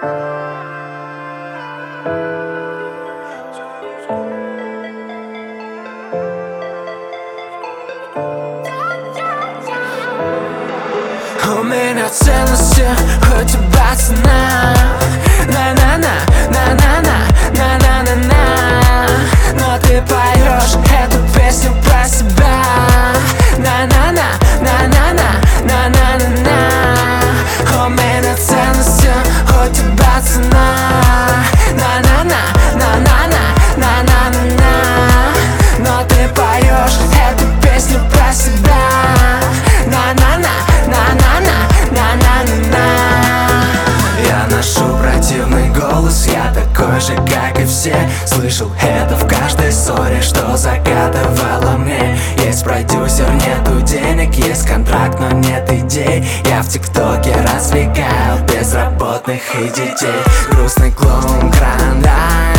У меня ценности, у тебя цена. На-на-на, на-на-на, на-на-на-на. Но ты поешь эту песню про себя. На-на-на, на-на-на, на-на-на-на. У меня ценности, у тебя цена. На-на-на, на-на-на, на-на-на-на. Но ты поешь эту песню про себя. На-на-на, на-на-на, на-на-на-на. Я ношу противный голос, я такой же, как и все. Слышал это в каждой ссоре, что загадывала мне. Есть продюсер, нету денег, есть контракт, но нет идей. Я в ТикТоке развлекаю безработных и детей. Грустный клоун Карандаш,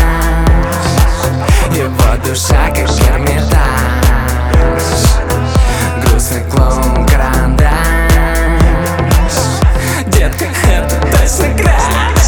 его душа как Эрмитаж. Грустный клоун Карандаш, детка, это точно краш.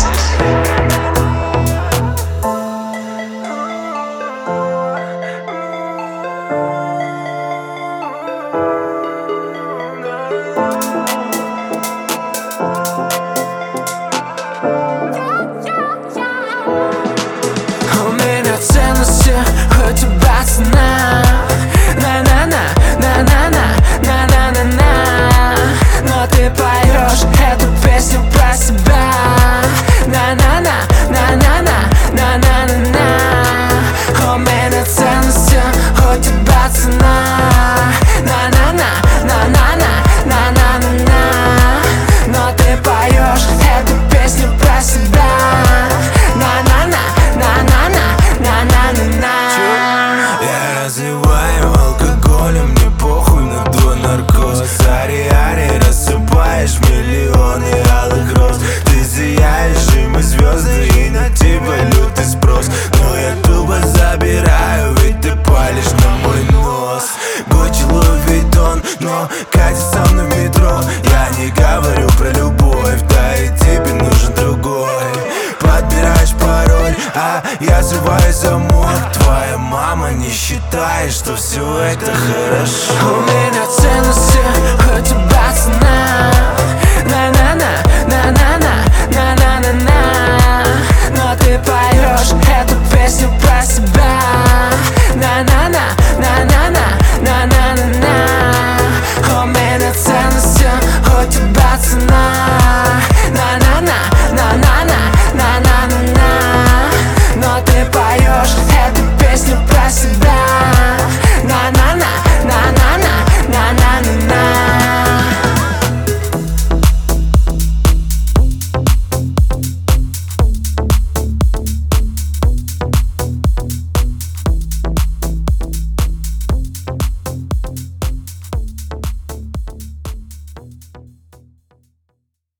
У меня ценности, у тебя цена. На-на-на, на-на-на, на-на-на-на. Но ты поешь эту песню про себя. На-на-на, на-на-на, на-на-на-на. У меня ценности, у тебя цена. На-на-на, на-на-на, на-на-на-на. Но ты поешь эту песню про себя. На-на-на, на-на-на, на-на-на-на. Я разливаю алкоголем, мне похуй на твой наркоз. Ари-ари, рассыпаешь миллионы алых роз. Ты сияешь, и мы звезды, и на тебя лютый спрос. Но я тупо забираю, ведь ты палишь на мой нос. Гуччи, Луи Виттон, но катит со мной в метро. Я не говорю про любовь, да и тебе нужен другой. Подбираешь пароль, а я срываю замок. Твоя мама не считает, что все это хорошо. У меня ценности,